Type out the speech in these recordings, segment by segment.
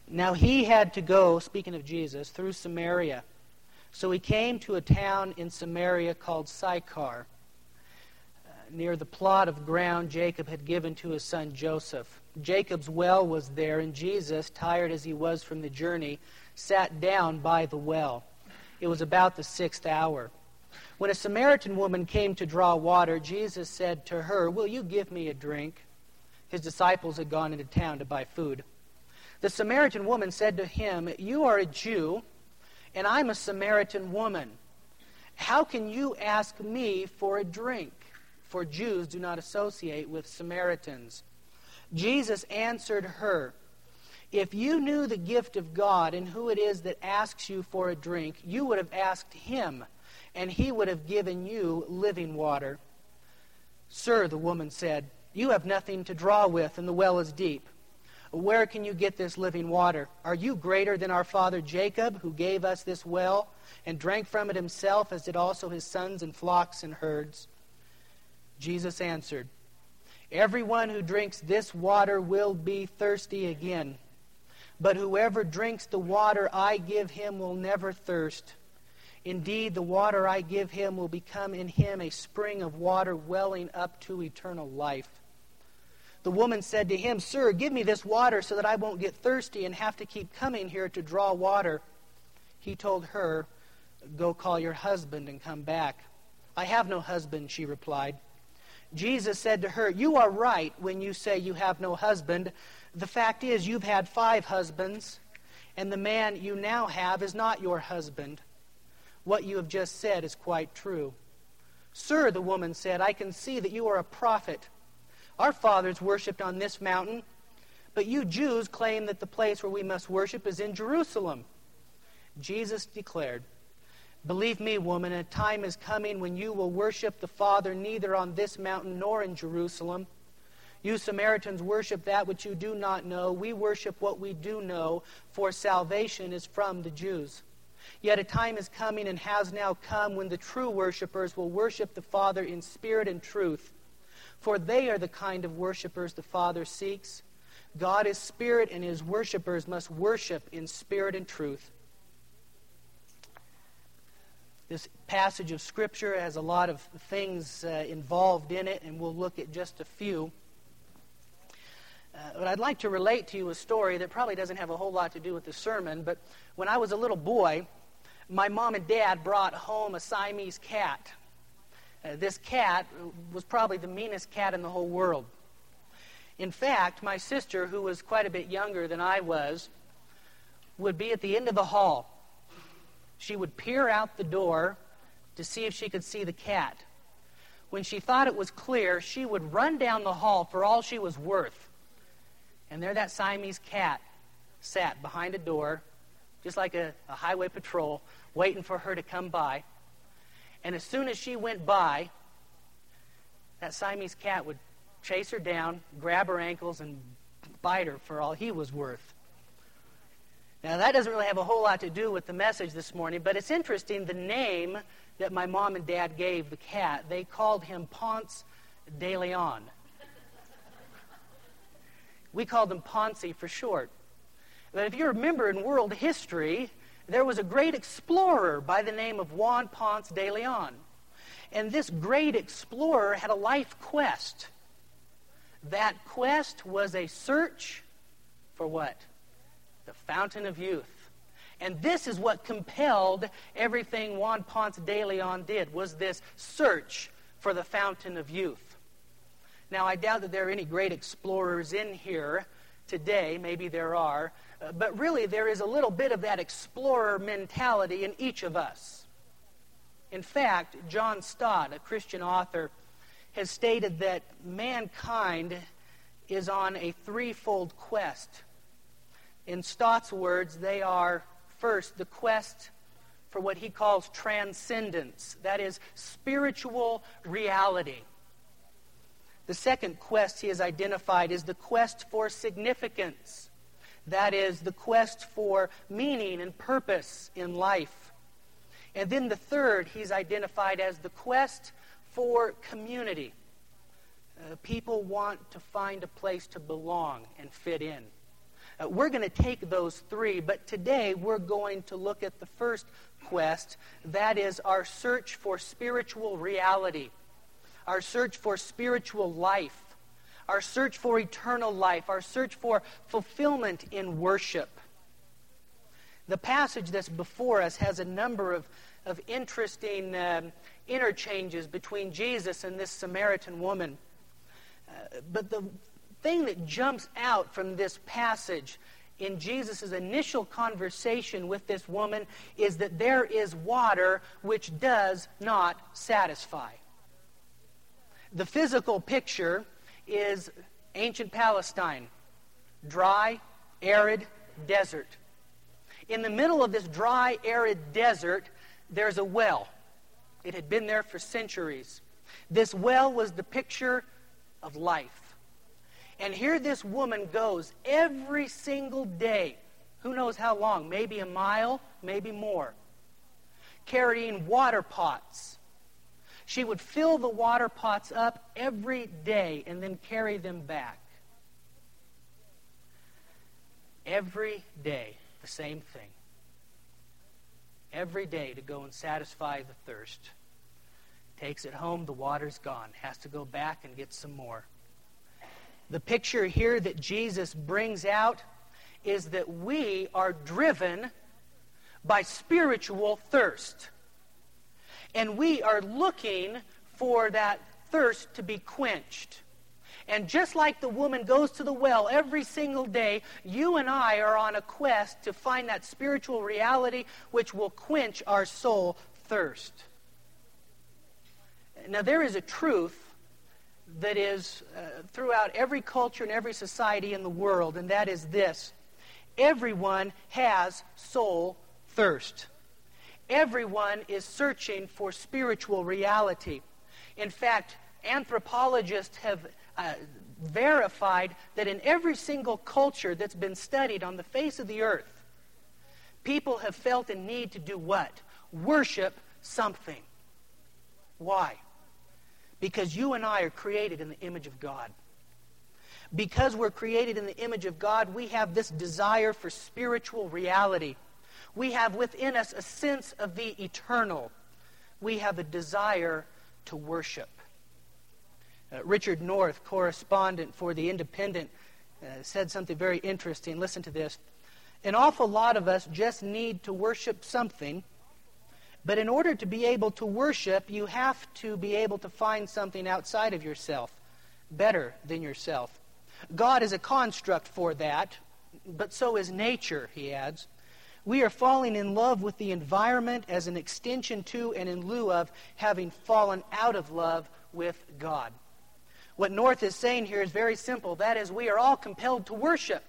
Now he had to go, speaking of Jesus, through Samaria. So he came to a town in Samaria called Sychar, near the plot of ground Jacob had given to his son Joseph. Jacob's well was there, and Jesus, tired as he was from the journey, sat down by the well. It was about the 6th hour. When a Samaritan woman came to draw water, Jesus said to her, "Will you give me a drink?" His disciples had gone into town to buy food. The Samaritan woman said to him, "You are a Jew, and I'm a Samaritan woman. How can you ask me for a drink?" For Jews do not associate with Samaritans. Jesus answered her, "If you knew the gift of God and who it is that asks you for a drink, you would have asked him, and he would have given you living water." "Sir," the woman said, "you have nothing to draw with, and the well is deep. Where can you get this living water? Are you greater than our father Jacob, who gave us this well and drank from it himself, as did also his sons and flocks and herds?" Jesus answered, "Everyone who drinks this water will be thirsty again. But whoever drinks the water I give him will never thirst. Indeed, the water I give him will become in him a spring of water welling up to eternal life." The woman said to him, "Sir, give me this water so that I won't get thirsty and have to keep coming here to draw water." He told her, "Go call your husband and come back." "I have no husband," she replied. Jesus said to her, "You are right when you say you have no husband. The fact is, you've had 5 husbands, and the man you now have is not your husband. What you have just said is quite true." "Sir," the woman said, "I can see that you are a prophet. Our fathers worshipped on this mountain, but you Jews claim that the place where we must worship is in Jerusalem." Jesus declared, "Believe me, woman, a time is coming when you will worship the Father neither on this mountain nor in Jerusalem. You Samaritans worship that which you do not know. We worship what we do know, for salvation is from the Jews. Yet a time is coming and has now come when the true worshipers will worship the Father in spirit and truth. For they are the kind of worshipers the Father seeks. God is spirit, and his worshipers must worship in spirit and truth." This passage of Scripture has a lot of things involved in it, and we'll look at just a few. But I'd like to relate to you a story that probably doesn't have a whole lot to do with the sermon, but when I was a little boy, my mom and dad brought home a Siamese cat. This cat was probably the meanest cat in the whole world. In fact, my sister, who was quite a bit younger than I was, would be at the end of the hall. She would peer out the door to see if she could see the cat. When she thought it was clear, she would run down the hall for all she was worth. And there that Siamese cat sat behind a door, just like a highway patrol, waiting for her to come by. And as soon as she went by, that Siamese cat would chase her down, grab her ankles, and bite her for all he was worth. Now, that doesn't really have a whole lot to do with the message this morning, but it's interesting, the name that my mom and dad gave the cat, they called him Ponce de Leon. We called him Ponce for short. But if you remember in world history, there was a great explorer by the name of Juan Ponce de Leon. And this great explorer had a life quest. That quest was a search for what? The fountain of youth. And this is what compelled everything Juan Ponce de Leon did, was this search for the fountain of youth. Now, I doubt that there are any great explorers in here today. Maybe there are. But really, there is a little bit of that explorer mentality in each of us. In fact, John Stott, a Christian author, has stated that mankind is on a threefold quest. In Stott's words, they are, first, the quest for what he calls transcendence, that is, spiritual reality. The second quest he has identified is the quest for significance. That is, the quest for meaning and purpose in life. And then the third he's identified as the quest for community. People want to find a place to belong and fit in. We're going to take those three, but today we're going to look at the first quest. That is our search for spiritual reality, our search for spiritual life, our search for eternal life, our search for fulfillment in worship. The passage that's before us has a number of interesting interchanges between Jesus and this Samaritan woman. But the thing that jumps out from this passage in Jesus' initial conversation with this woman is that there is water which does not satisfy. The physical picture is ancient Palestine, dry, arid desert. In the middle of this dry, arid desert, there's a well. It had been there for centuries. This well was the picture of life. And here this woman goes every single day, who knows how long, maybe a mile, maybe more, carrying water pots. She would fill the water pots up every day and then carry them back. Every day, the same thing. Every day to go and satisfy the thirst. Takes it home, the water's gone. Has to go back and get some more. The picture here that Jesus brings out is that we are driven by spiritual thirst. And we are looking for that thirst to be quenched. And just like the woman goes to the well every single day, you and I are on a quest to find that spiritual reality which will quench our soul thirst. Now, there is a truth that is throughout every culture and every society in the world, and that is this. Everyone has soul thirst. Everyone is searching for spiritual reality. In fact, anthropologists have verified that in every single culture that's been studied on the face of the earth, people have felt a need to do what? Worship something. Why? Because you and I are created in the image of God. Because we're created in the image of God, we have this desire for spiritual reality. We have within us a sense of the eternal. We have a desire to worship. Richard North, correspondent for The Independent, said something very interesting. Listen to this. An awful lot of us just need to worship something, but in order to be able to worship, you have to be able to find something outside of yourself, better than yourself. God is a construct for that, but so is nature, he adds. We are falling in love with the environment as an extension to and in lieu of having fallen out of love with God. What North is saying here is very simple. That is, we are all compelled to worship.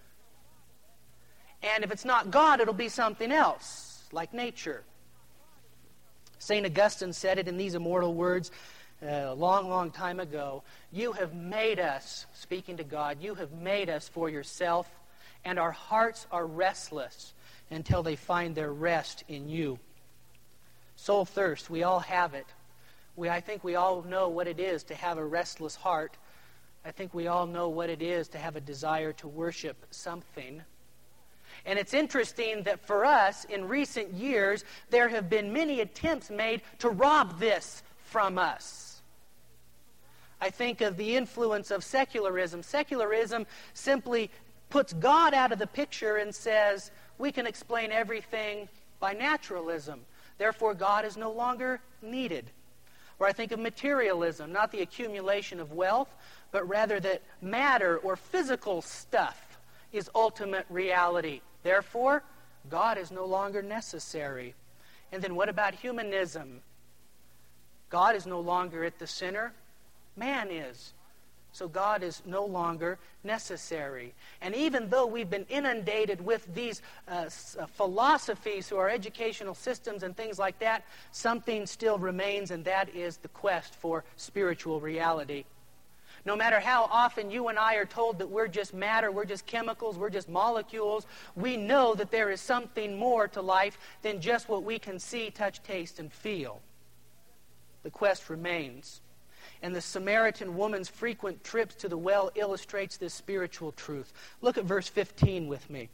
And if it's not God, it'll be something else, like nature. St. Augustine said it in these immortal words a long, long time ago. You have made us, speaking to God, you have made us for yourself, and our hearts are restless until they find their rest in you. Soul thirst, we all have it. I think we all know what it is to have a restless heart. I think we all know what it is to have a desire to worship something. And it's interesting that for us, in recent years, there have been many attempts made to rob this from us. I think of the influence of secularism. Secularism simply puts God out of the picture and says, we can explain everything by naturalism. Therefore, God is no longer needed. Or I think of materialism, not the accumulation of wealth, but rather that matter or physical stuff is ultimate reality. Therefore, God is no longer necessary. And then what about humanism? God is no longer at the center. Man is. So God is no longer necessary. And even though we've been inundated with these philosophies through our educational systems and things like that, something still remains, and that is the quest for spiritual reality. No matter how often you and I are told that we're just matter, we're just chemicals, we're just molecules, we know that there is something more to life than just what we can see, touch, taste, and feel. The quest remains. And the Samaritan woman's frequent trips to the well illustrates this spiritual truth. Look at verse 15 with me.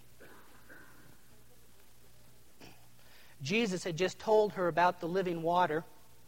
Jesus had just told her about the living water.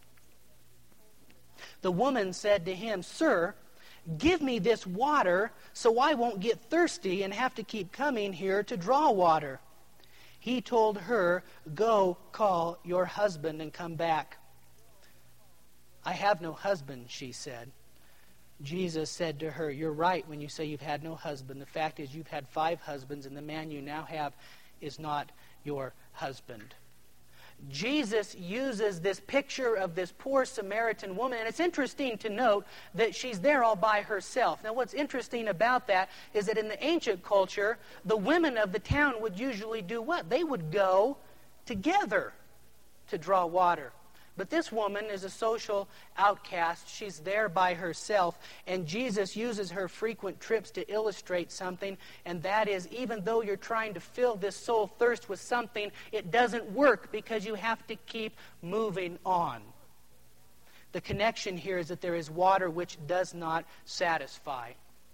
The woman said to him, "Sir, give me this water so I won't get thirsty and have to keep coming here to draw water." He told her, "Go call your husband and come back." "I have no husband," she said. Jesus said to her, "You're right when you say you've had no husband. The fact is you've had 5 husbands, and the man you now have is not your husband." Jesus uses this picture of this poor Samaritan woman, and it's interesting to note that she's there all by herself. Now, what's interesting about that is that in the ancient culture, the women of the town would usually do what? They would go together to draw water. But this woman is a social outcast. She's there by herself, and Jesus uses her frequent trips to illustrate something, and that is, even though you're trying to fill this soul thirst with something, it doesn't work because you have to keep moving on. The connection here is that there is water which does not satisfy.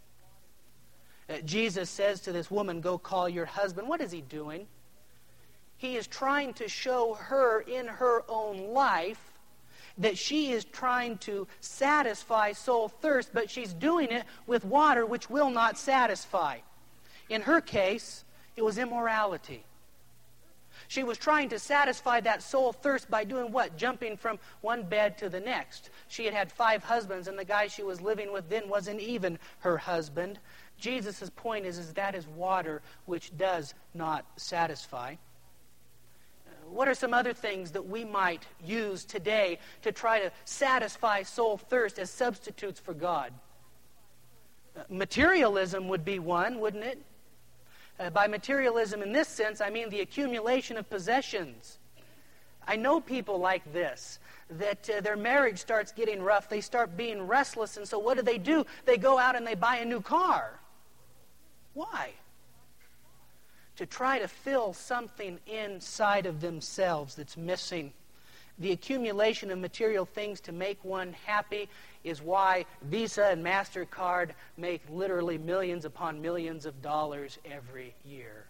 Jesus says to this woman, "Go call your husband." What is he doing? He is trying to show her in her own life that she is trying to satisfy soul thirst, but she's doing it with water which will not satisfy. In her case, it was immorality. She was trying to satisfy that soul thirst by doing what? Jumping from one bed to the next. She had had 5 husbands, and the guy she was living with then wasn't even her husband. Jesus' point is that is water which does not satisfy. What are some other things that we might use today to try to satisfy soul thirst as substitutes for God? Materialism would be one, wouldn't it? By materialism in this sense, I mean the accumulation of possessions. I know people like this, that their marriage starts getting rough. They start being restless, and so what do? They go out and they buy a new car. Why? To try to fill something inside of themselves that's missing. The accumulation of material things to make one happy is why Visa and MasterCard make literally millions upon millions of dollars every year.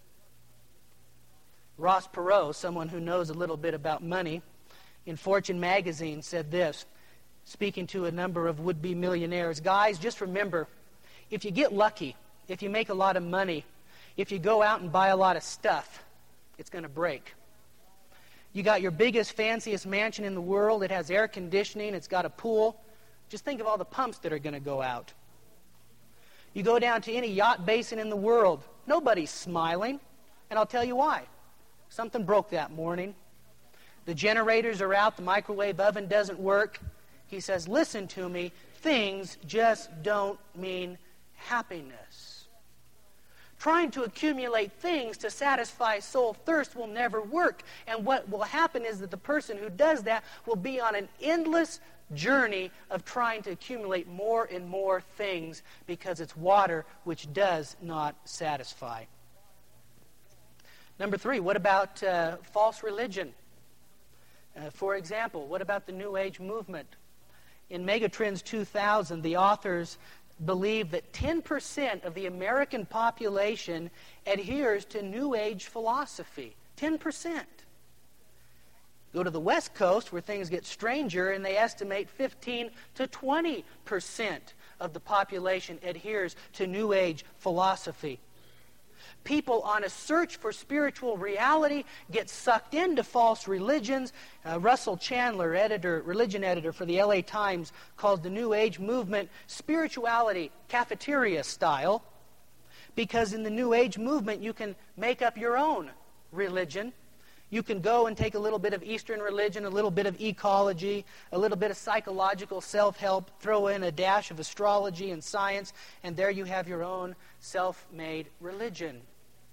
Ross Perot, someone who knows a little bit about money, in Fortune magazine said this, speaking to a number of would-be millionaires: "Guys, just remember, if you get lucky, if you make a lot of money, if you go out and buy a lot of stuff, it's going to break. You got your biggest, fanciest mansion in the world. It has air conditioning. It's got a pool. Just think of all the pumps that are going to go out. You go down to any yacht basin in the world. Nobody's smiling. And I'll tell you why. Something broke that morning. The generators are out. The microwave oven doesn't work." He says, "Listen to me. Things just don't mean happiness." Trying to accumulate things to satisfy soul thirst will never work. And what will happen is that the person who does that will be on an endless journey of trying to accumulate more and more things because it's water which does not satisfy. Number 3, what about false religion? For example, what about the New Age movement? In Megatrends 2000, the authors believe that 10% of the American population adheres to New Age philosophy. 10%. Go to the West Coast where things get stranger, and they estimate 15 to 20% of the population adheres to New Age philosophy. People on a search for spiritual reality get sucked into false religions. Russell Chandler, religion editor for the LA Times, calls the New Age movement spirituality cafeteria style, because in the New Age movement you can make up your own religion. You can go and take a little bit of Eastern religion, a little bit of ecology, a little bit of psychological self-help, throw in a dash of astrology and science, and there you have your own self-made religion.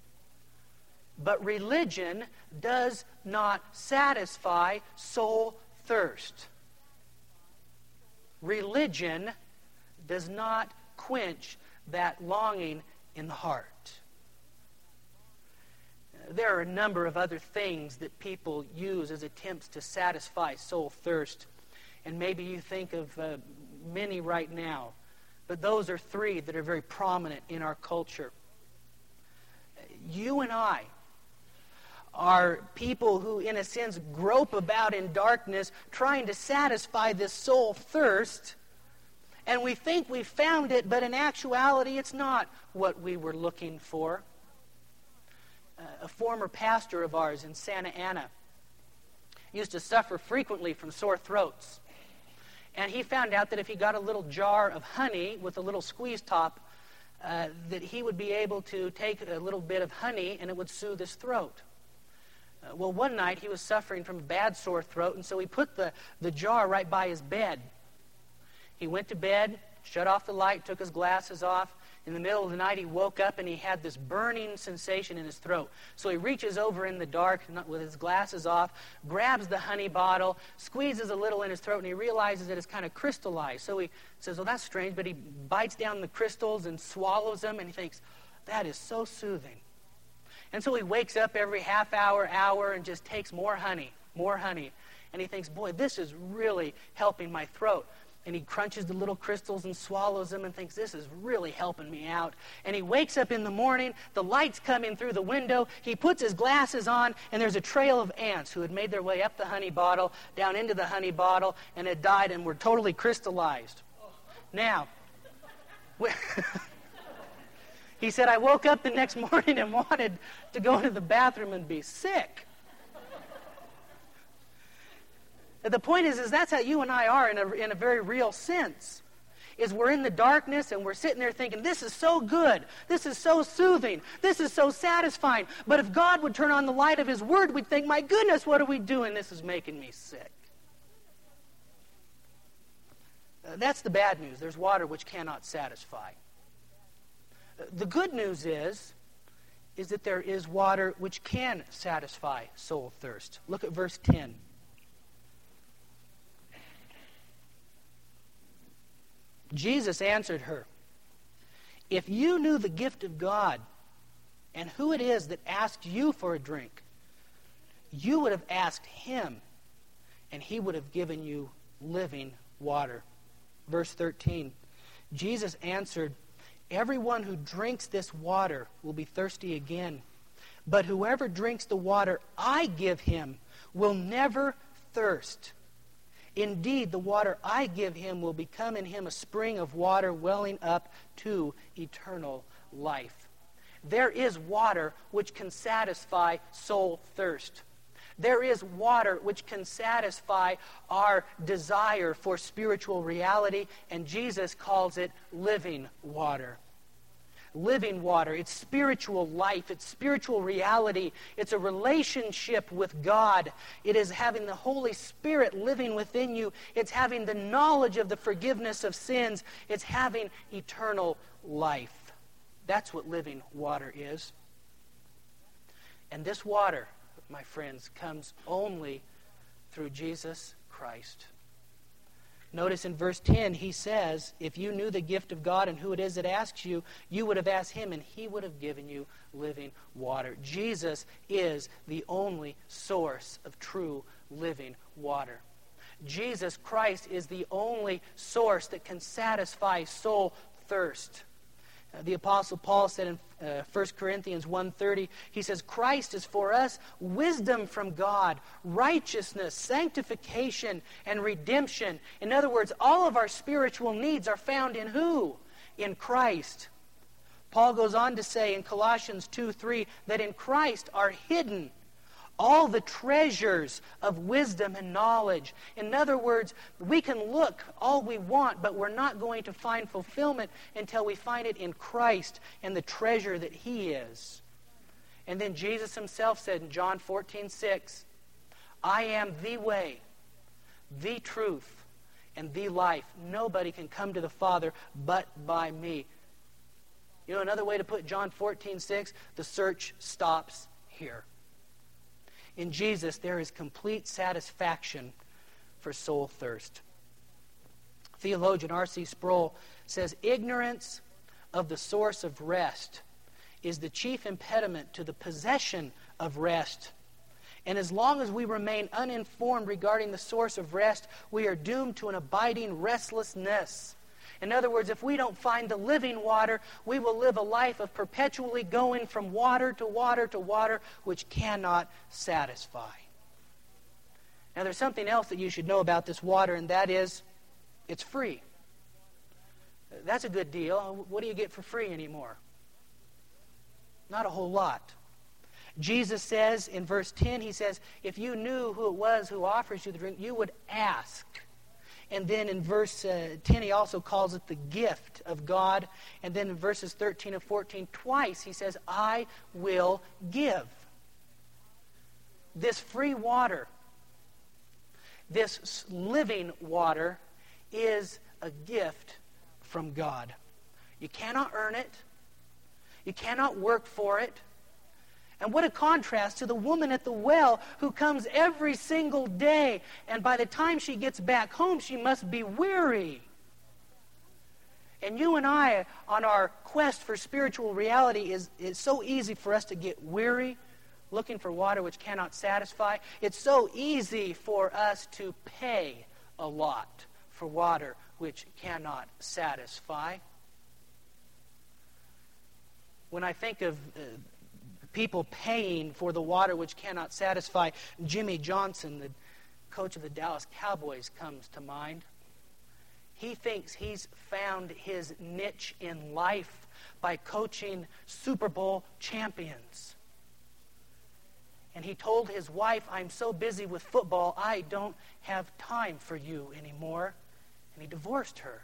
But religion does not satisfy soul thirst. Religion does not quench that longing in the heart. There are a number of other things that people use as attempts to satisfy soul thirst. And maybe you think of many right now, but those are three that are very prominent in our culture. You and I are people who, in a sense, grope about in darkness trying to satisfy this soul thirst, and we think we've found it, but in actuality it's not what we were looking for. A former pastor of ours in Santa Ana used to suffer frequently from sore throats. And he found out that if he got a little jar of honey with a little squeeze top, that he would be able to take a little bit of honey and it would soothe his throat. Well, one night he was suffering from a bad sore throat, and so he put the jar right by his bed. He went to bed, shut off the light, took his glasses off. In the middle of the night, he woke up and he had this burning sensation in his throat. So he reaches over in the dark with his glasses off, grabs the honey bottle, squeezes a little in his throat, and he realizes that it's kind of crystallized. So he says, well, that's strange, but he bites down the crystals and swallows them, and he thinks, that is so soothing. And so he wakes up every half hour, and just takes more honey. And he thinks, boy, this is really helping my throat. And he crunches the little crystals and swallows them and thinks, this is really helping me out. And he wakes up in the morning, the lights come in through the window, he puts his glasses on, and there's a trail of ants who had made their way up the honey bottle, down into the honey bottle, and had died and were totally crystallized. Now, he said, I woke up the next morning and wanted to go into the bathroom and be sick. The point is that's how you and I are in a very real sense. Is we're in the darkness and we're sitting there thinking, this is so good, this is so soothing, this is so satisfying. But if God would turn on the light of His Word, we'd think, my goodness, what are we doing? This is making me sick. That's the bad news. There's water which cannot satisfy. The good news is that there is water which can satisfy soul thirst. Look at verse 10. Jesus answered her, if you knew the gift of God and who it is that asks you for a drink, you would have asked Him, and He would have given you living water. Verse 13, Jesus answered, everyone who drinks this water will be thirsty again, but whoever drinks the water I give him will never thirst. Indeed, the water I give him will become in him a spring of water welling up to eternal life. There is water which can satisfy soul thirst. There is water which can satisfy our desire for spiritual reality, and Jesus calls it living water. Living water. It's spiritual life. It's spiritual reality. It's a relationship with God. It is having the Holy Spirit living within you. It's having the knowledge of the forgiveness of sins. It's having eternal life. That's what living water is. And this water, my friends, comes only through Jesus Christ. Notice in verse 10, he says, if you knew the gift of God and who it is that asks you, you would have asked Him and He would have given you living water. Jesus is the only source of true living water. Jesus Christ is the only source that can satisfy soul thirst. The Apostle Paul said in 1 Corinthians 1:30, he says, Christ is for us wisdom from God, righteousness, sanctification, and redemption. In other words, all of our spiritual needs are found in who? In Christ. Paul goes on to say in Colossians 2:3 that in Christ are hidden all the treasures of wisdom and knowledge. In other words, we can look all we want, but we're not going to find fulfillment until we find it in Christ and the treasure that He is. And then Jesus Himself said in John 14:6, I am the way, the truth, and the life. Nobody can come to the Father but by me. You know another way to put John 14:6? The search stops here. In Jesus, there is complete satisfaction for soul thirst. Theologian R.C. Sproul says, ignorance of the source of rest is the chief impediment to the possession of rest. And as long as we remain uninformed regarding the source of rest, we are doomed to an abiding restlessness. In other words, if we don't find the living water, we will live a life of perpetually going from water to water to water, which cannot satisfy. Now, there's something else that you should know about this water, and that is, it's free. That's a good deal. What do you get for free anymore? Not a whole lot. Jesus says in verse 10, he says, if you knew who it was who offers you the drink, you would ask. And then in verse 10, he also calls it the gift of God. And then in verses 13 and 14, twice he says, I will give. This free water, this living water, is a gift from God. You cannot earn it. You cannot work for it. And what a contrast to the woman at the well who comes every single day, and by the time she gets back home, she must be weary. And you and I, on our quest for spiritual reality, it's so easy for us to get weary, looking for water which cannot satisfy. It's so easy for us to pay a lot for water which cannot satisfy. When I think of people paying for the water which cannot satisfy, Jimmy Johnson, the coach of the Dallas Cowboys, comes to mind. He thinks he's found his niche in life by coaching Super Bowl champions. And he told his wife, I'm so busy with football, I don't have time for you anymore. And he divorced her.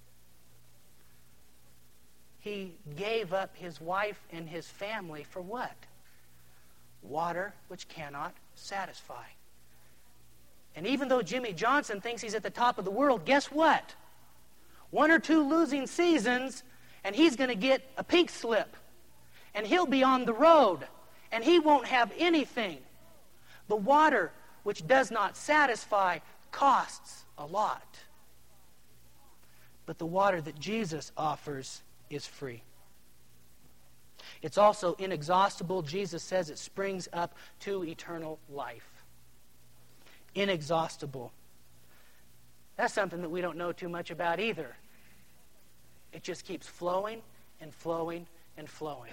He gave up his wife and his family for what? Water which cannot satisfy. And even though Jimmy Johnson thinks he's at the top of the world, guess what? 1 or 2 losing seasons, and he's going to get a pink slip. And he'll be on the road, and he won't have anything. The water which does not satisfy costs a lot. But the water that Jesus offers is free. It's also inexhaustible. Jesus says it springs up to eternal life. Inexhaustible. That's something that we don't know too much about either. It just keeps flowing and flowing and flowing.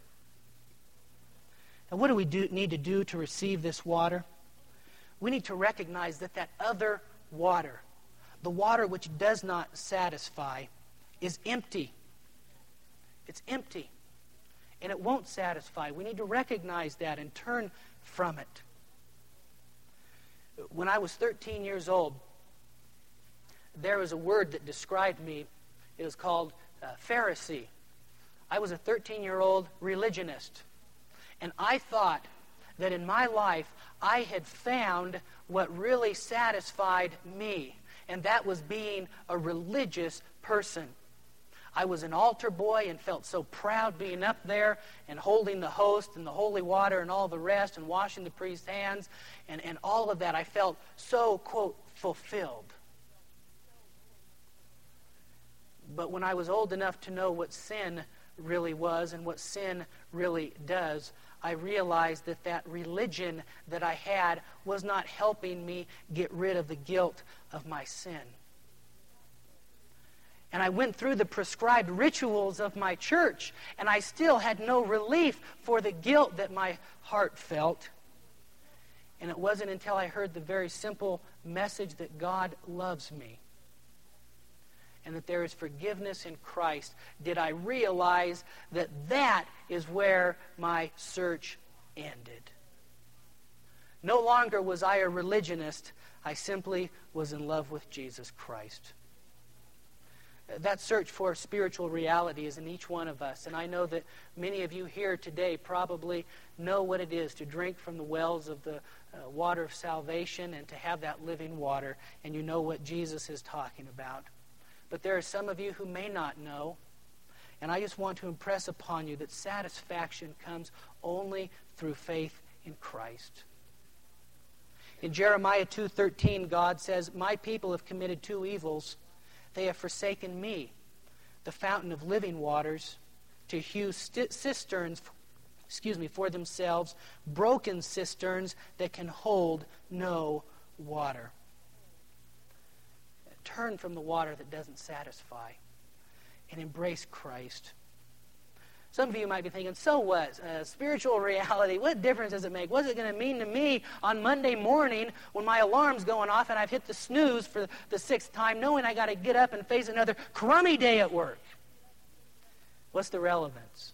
Now, what do we need to do to receive this water? We need to recognize that that other water, the water which does not satisfy, is empty. It's empty. And it won't satisfy. We need to recognize that and turn from it. When I was 13 years old, there was a word that described me. It was called Pharisee. I was a 13-year-old religionist. And I thought that in my life I had found what really satisfied me. And that was being a religious person. I was an altar boy and felt so proud being up there and holding the host and the holy water and all the rest and washing the priest's hands and all of that. I felt so, quote, fulfilled. But when I was old enough to know what sin really was and what sin really does, I realized that that religion that I had was not helping me get rid of the guilt of my sin. And I went through the prescribed rituals of my church, and I still had no relief for the guilt that my heart felt. And it wasn't until I heard the very simple message that God loves me and that there is forgiveness in Christ did I realize that that is where my search ended. No longer was I a religionist. I simply was in love with Jesus Christ. That search for spiritual reality is in each one of us. And I know that many of you here today probably know what it is to drink from the wells of the water of salvation and to have that living water. And you know what Jesus is talking about. But there are some of you who may not know. And I just want to impress upon you that satisfaction comes only through faith in Christ. In Jeremiah 2:13, God says, "My people have committed 2 evils. They have forsaken me, the fountain of living waters, to hew cisterns for themselves broken cisterns that can hold no water. Turn from the water that doesn't satisfy and embrace Christ. Some of you might be thinking, so what? Spiritual reality, what difference does it make? What's it going to mean to me on Monday morning when my alarm's going off and I've hit the snooze for the 6th time, knowing I got to get up and face another crummy day at work? What's the relevance?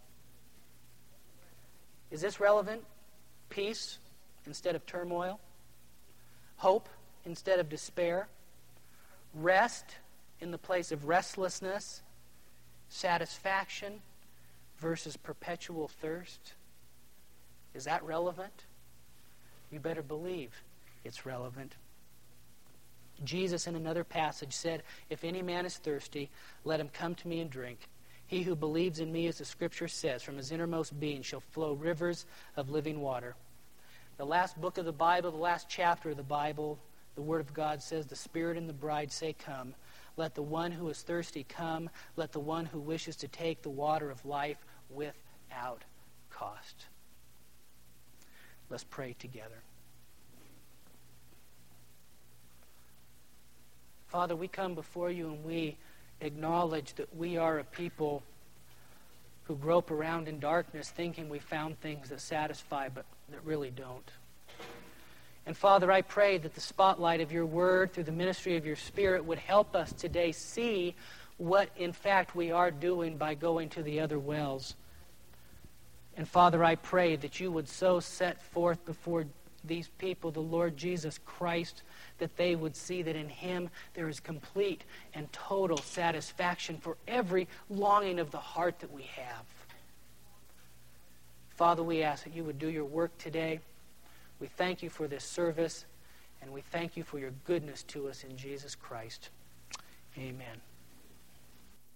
Is this relevant? Peace instead of turmoil? Hope instead of despair? Rest in the place of restlessness? Satisfaction versus perpetual thirst? Is that relevant? You better believe it's relevant. Jesus in another passage said, "If any man is thirsty, let him come to me and drink. He who believes in me, as the Scripture says, from his innermost being shall flow rivers of living water." The last book of the Bible, the last chapter of the Bible, the Word of God says, "The Spirit and the bride say, come. Let the one who is thirsty come. Let the one who wishes to take the water of life without cost." Let's pray together. Father, we come before you and we acknowledge that we are a people who grope around in darkness thinking we found things that satisfy, but that really don't. And Father, I pray that the spotlight of your word through the ministry of your Spirit would help us today see what in fact we are doing by going to the other wells. And Father, I pray that you would so set forth before these people the Lord Jesus Christ, that they would see that in him there is complete and total satisfaction for every longing of the heart that we have. Father, we ask that you would do your work today. We thank you for this service, and we thank you for your goodness to us in Jesus Christ. Amen.